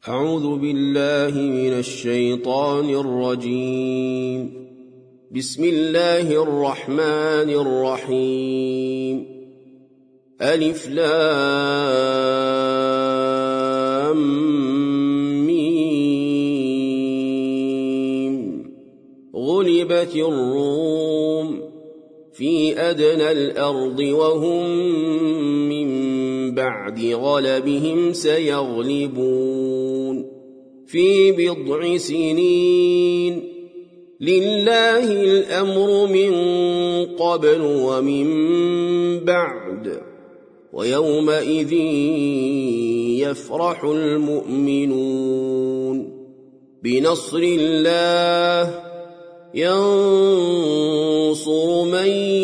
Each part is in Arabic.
أعوذ بالله من الشيطان الرجيم. بسم الله الرحمن الرحيم. ألف لام ميم. غلبت الروم في أدنى الأرض وهم من بعد غلبهم سيغلبون في بضع سنين. لله الأمر من قبل ومن بعد ويومئذ يفرح المؤمنون بنصر الله ينصر من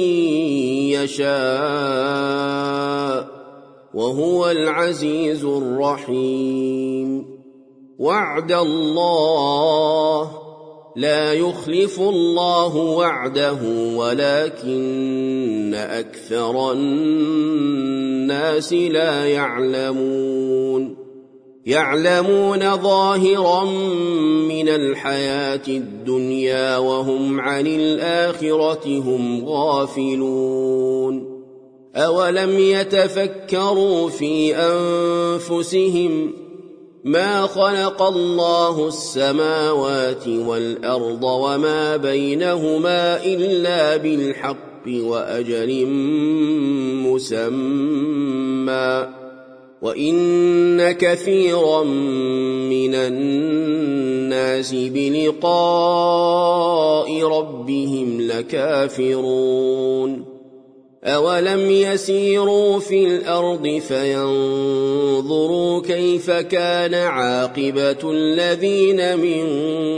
يشاء وهو العزيز الرحيم. وعد الله لا يخلف الله وعده ولكن أكثر الناس لا يعلمون ظاهرا من الحياة الدنيا وهم عن الآخرة هم غافلون. أولم يتفكروا في أنفسهم ما خلق الله السماوات والأرض وما بينهما إلا بالحق وأجل مسمى وإن كثيرا من الناس بلقاء ربهم لكافرون. أولم يسيروا في الأرض فينظروا كيف كان عاقبة الذين من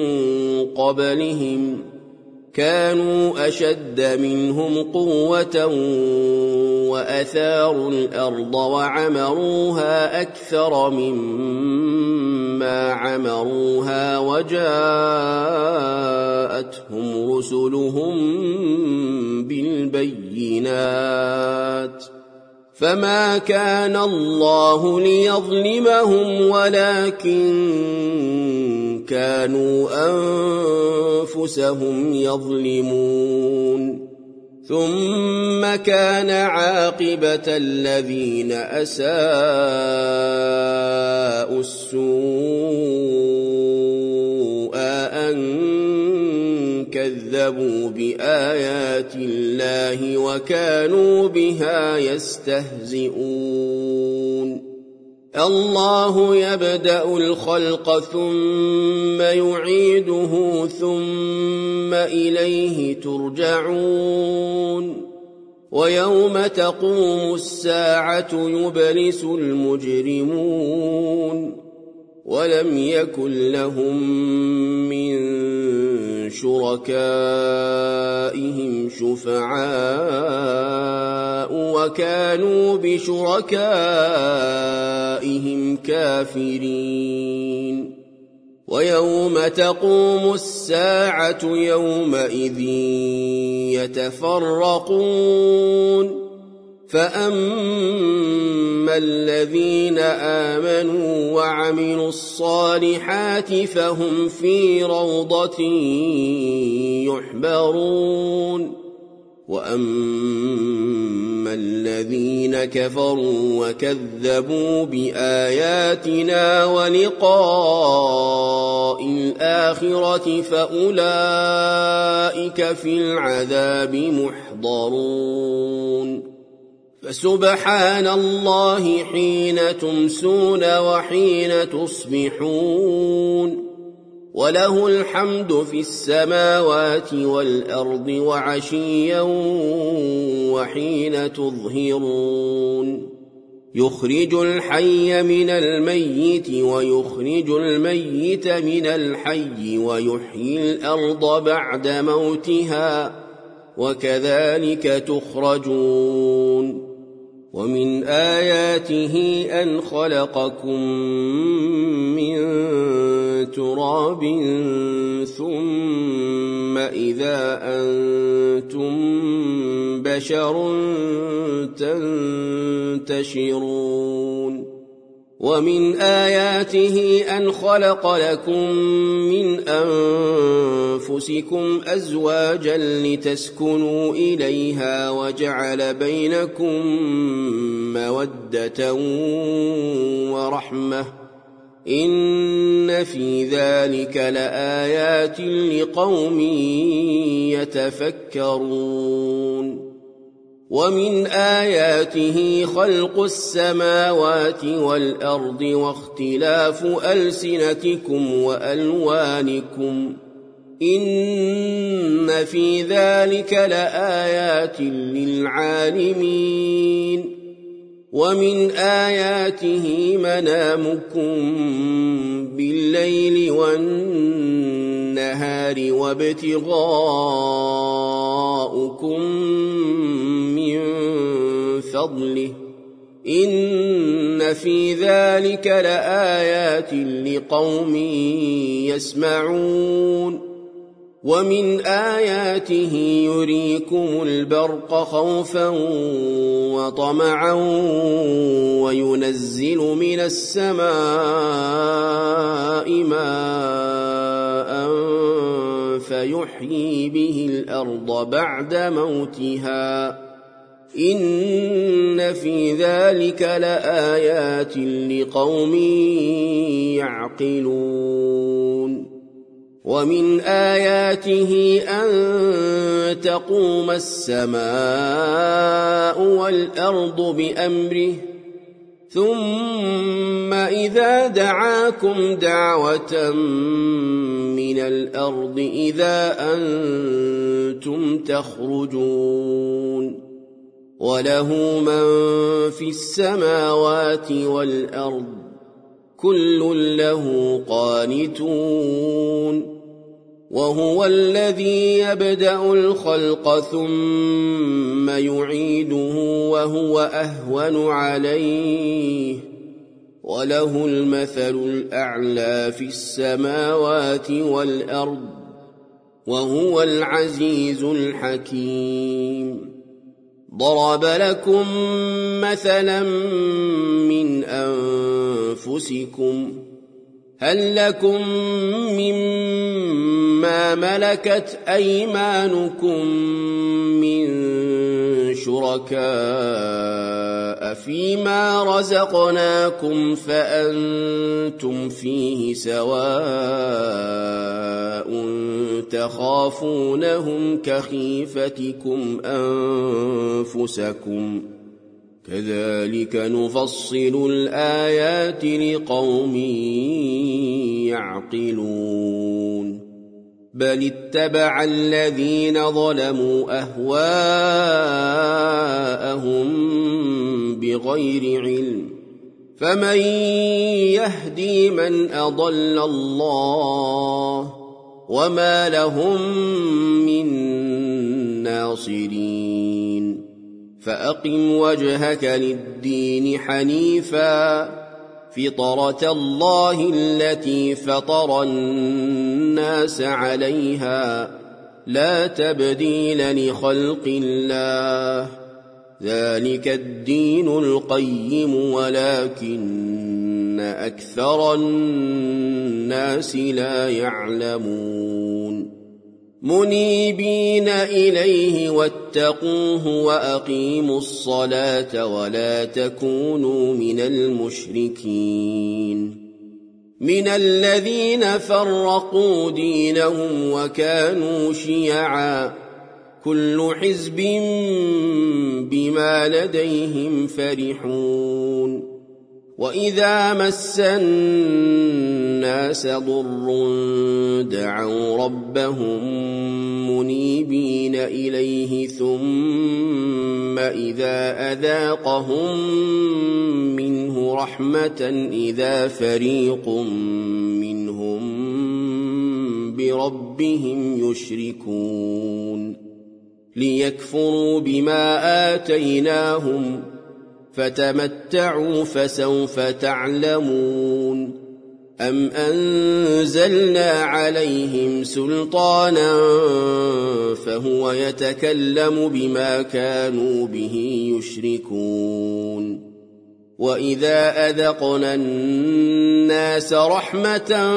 قبلهم كانوا أشد منهم قوة وأثاروا الأرض وعمروها أكثر مما عمروها وجاءتهم رسلهم بالبينات فما كان الله ليظلمهم ولكن كانوا أنفسهم يظلمون. ثم كان عاقبة الذين أساءوا السوء أن كذبوا بآيات الله وكانوا بها يستهزئون. الله يبدأ الخلق ثم يعيده ثم إليه ترجعون. ويوم تقوم الساعة يبلس المجرمون ولم يكن لهم من شركائهم شفعاء وكانوا بشركائهم كافرين. ويوم تقوم الساعة يومئذ يتفرقون فأما الذين آمنوا وعملوا الصالحات فهم في روضة يحبرون. وأما الذين كفروا وكذبوا بآياتنا ولقاء الآخرة فأولئك في العذاب محضرون. فسبحان الله حين تمسون وحين تصبحون وله الحمد في السماوات والأرض وعشيا وحين تظهرون. يخرج الحي من الميت ويخرج الميت من الحي ويحيي الأرض بعد موتها وكذلك تخرجون. ومن آياته أن خلقكم من تراب ثم إذا أنتم بشر تنتشرون ومن آياته أن خلق لكم من أنفسكم أزواجا لتسكنوا إليها وجعل بينكم مودة ورحمة إن في ذلك لآيات لقوم يتفكرون ومن آياته خلق السماوات والأرض واختلاف ألسنتكم وألوانكم إن في ذلك لآيات للعالمين ومن آياته منامكم بالليل والنهار وابتغاؤكم من فضله إن في ذلك لآيات لقوم يسمعون ومن آياته يريكم البرق خوفا وطمعا وينزل من السماء ماء فيحيي به الأرض بعد موتها إن في ذلك لآيات لقوم يعقلون ومن آياته أن تقوم السماء والأرض بأمره ثم إذا دعاكم دعوة من الأرض إذا أنتم تخرجون وله من في السماوات والأرض كل له قانتون وهو الذي يبدأ الخلق ثم يعيده وهو أهون عليه وله المثل الأعلى في السماوات والأرض وهو العزيز الحكيم ضرب لكم مثلا من أنفسكم هل لكم مما ملكت أيمانكم من شركاء فيما رزقناكم فأنتم فيه سواء تخافونهم كخيفتكم أنفسكم كذلك نفصل الآيات لقوم يعقلون بل اتبع الذين ظلموا أهواءهم بغير علم فمن يهدي من أضل الله وما لهم من ناصرين فأقم وجهك للدين حنيفا فطرة الله التي فطر الناس عليها لا تبديل لخلق الله ذلك الدين القيم ولكن أكثر الناس لا يعلمون منيبين إليه واتقوه وأقيموا الصلاة ولا تكونوا من المشركين من الذين فرقوا دينهم وكانوا شيعا كل حزب بما لديهم فرحون وإذا مس الناس ضر دعوا ربهم منيبين إليه ثم إذا أذاقهم منه رحمة إذا فريق منهم بربهم يشركون ليكفروا بما آتيناهم فتمتعوا فسوف تعلمون أم أنزلنا عليهم سلطانا فهو يتكلم بما كانوا به يشركون وإذا أذقنا الناس رحمة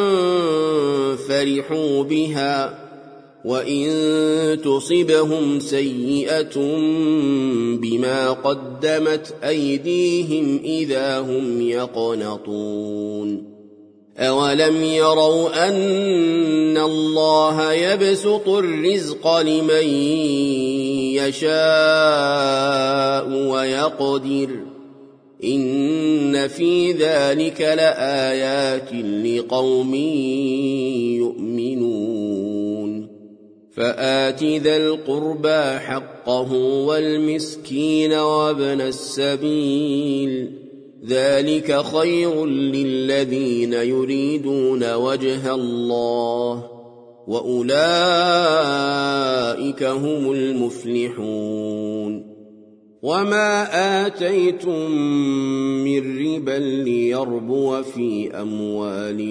فرحوا بها وإن تصبهم سيئة بما قدمت أيديهم إذا هم يقنطون أولم يروا أن الله يبسط الرزق لمن يشاء ويقدر إن في ذلك لآيات لقوم يؤمنون فآت ذا القربى حقه والمسكين وابن السبيل ذلك خير للذين يريدون وجه الله وأولئك هم المفلحون وما آتيتم من ربا ليربو في أموال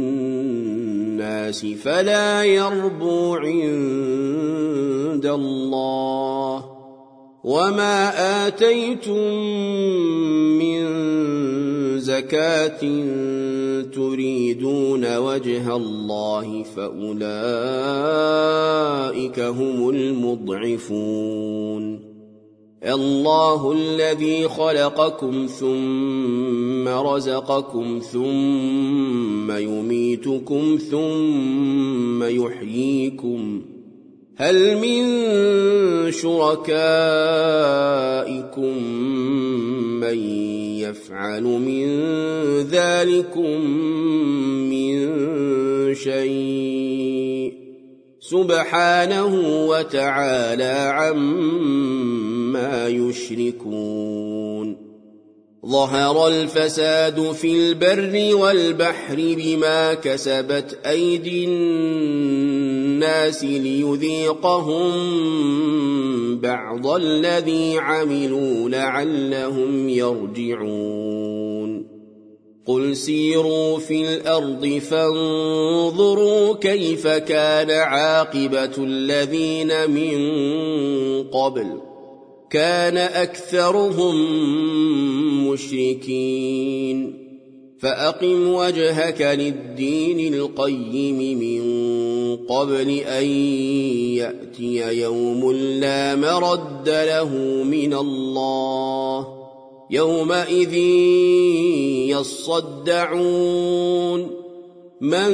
الناس فلا يربو عند الله وما آتيتم من زكاة تريدون وجه الله فأولئك هم المضعفون الله الذي خلقكم ثم رزقكم ثم يميتكم ثم يحييكم هل من شركائكم من يفعل من ذلكم من شيء سبحانه وتعالى عما يشركون ظهر الفساد في البر والبحر بما كسبت أيدي الناس ليذيقهم بعض الذي عملوا لعلهم يرجعون قل سيروا في الأرض فانظروا كيف كان عاقبة الذين من قبل كان أكثرهم مشركين فأقم وجهك للدين القيم من قبل أن يأتي يوم لا مرد له من الله يومئذ يصدعون من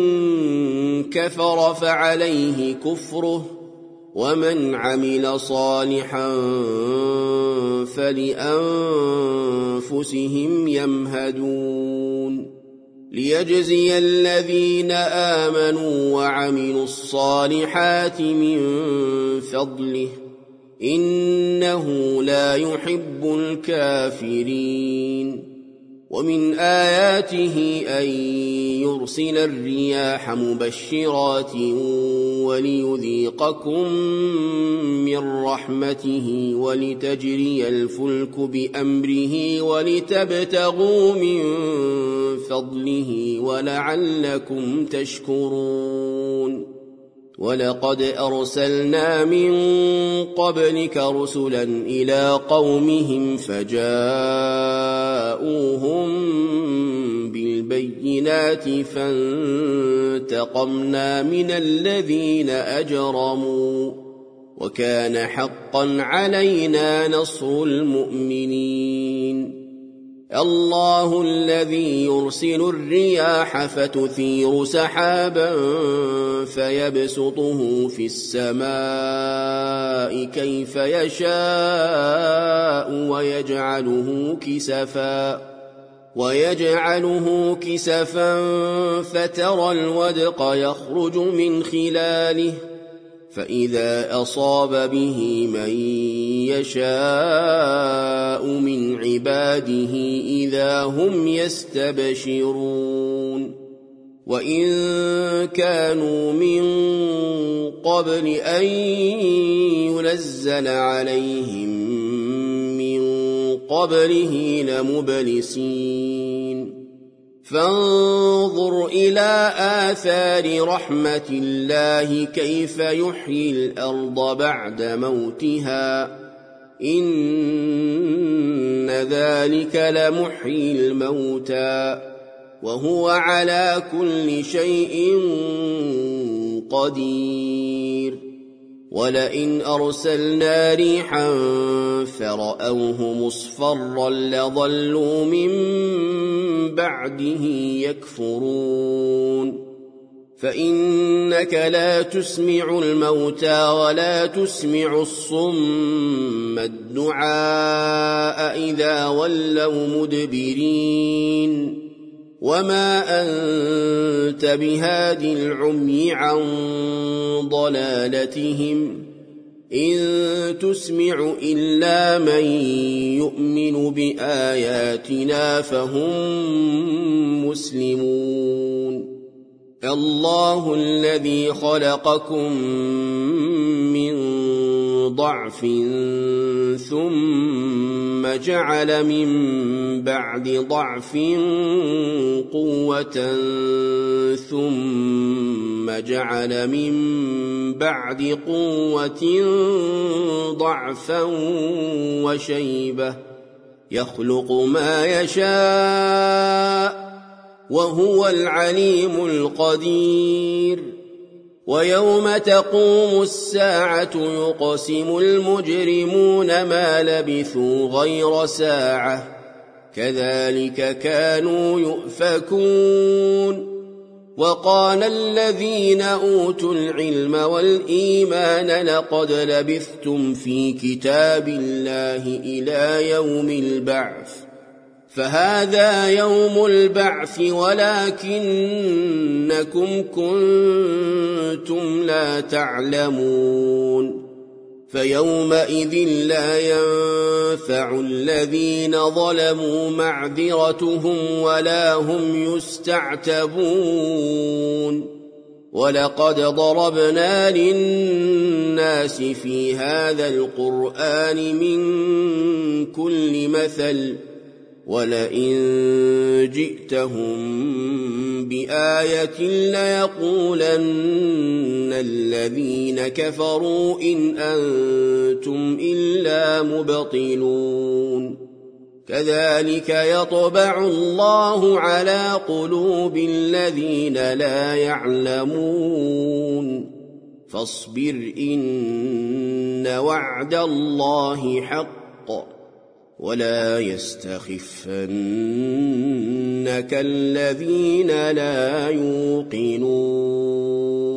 كفر فعليه كفره ومن عمل صالحا فلأنفسهم يمهدون ليجزي الذين آمنوا وعملوا الصالحات من فضله إنه لا يحب الكافرين ومن آياته أن يرسل الرياح مبشرات وليذيقكم من رحمته ولتجري الفلك بأمره ولتبتغوا من فضله ولعلكم تشكرون ولقد أرسلنا من قبلك رسلا إلى قومهم فجاءوهم بالبينات فانتقمنا من الذين أجرموا وكان حقا علينا نصر المؤمنين الله الذي يرسل الرياح فتثير سحابا فيبسطه في السماء كيف يشاء ويجعله كسفا فترى الودق يخرج من خلاله فإذا أصاب به من يشاء من عباده إذا هم يستبشرون وإن كانوا من قبل أن ينزل عليهم من قبله لمبلسين فانظر إلى آثار رحمة الله كيف يحيي الأرض بعد موتها إن ذلك لمحيي الموتى وهو على كل شيء قدير ولئن أرسلنا ريحا فرأوه مصفرا لظلوا من بعده يكفرون فإنك لا تسمع الموتى ولا تسمع الصم الدعاء إذا ولوا مدبرين وما أنت بهاد العمي عن ضلالتهم إن تسمع إلا من يؤمن بآياتنا فهم مسلمون الله الذي خلقكم من ضعف ثم جعل من بعد ضعف قوة ثم جعل من بعد قوة ضعفا وشيبة يخلق ما يشاء وهو العليم القدير ويوم تقوم الساعة يقسم المجرمون ما لبثوا غير ساعة كذلك كانوا يؤفكون وقال الذين أوتوا العلم والإيمان لقد لبثتم في كتاب الله إلى يوم البعث فهذا يوم البعث ولكنكم كنتم لا تعلمون فيومئذ لا ينفع الذين ظلموا معذرتهم ولا هم يستعتبون ولقد ضربنا للناس في هذا القرآن من كل مثل ولئن جئتهم بآية ليقولن الذين كفروا إن أنتم إلا مبطلون كذلك يطبع الله على قلوب الذين لا يعلمون فاصبر إن وعد الله حق ولا يستخفنك الذين لا يوقنون